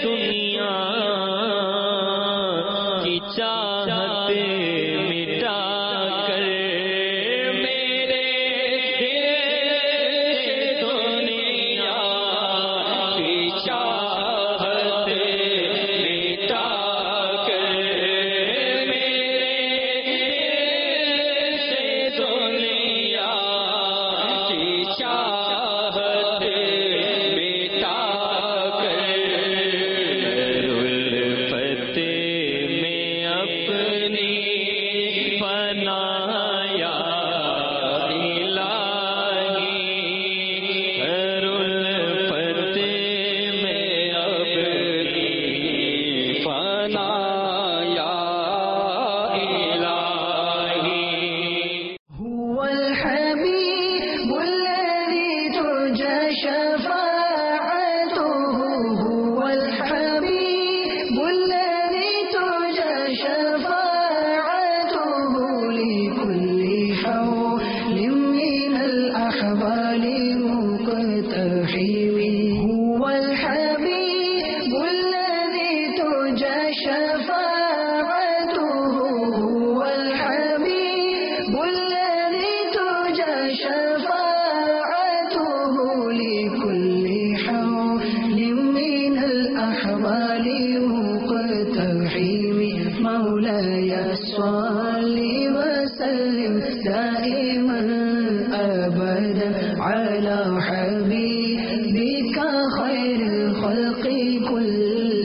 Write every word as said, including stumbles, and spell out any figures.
دنیا کی چاہت مٹا کر میرے دنیا کی چاہت مٹا کر میرے دنیا کی چاہت مٹا کر الفت میں اپنی بنایا الہی ہر الفت میں اپنی بنایا الہی هو الحبيب الذي ترجى شفاعته هو الحبيب الذي ترجى شفاعته لكل حول من الأحوال مقتحم هو الحبيب الذي ترجى شفاعته هو الحبيب الذي ترجى شفاعته لكل حول من الأحوال مقتحم مولاي صل وسلم دائما أبدا على حبيبك خير الخلق كلهم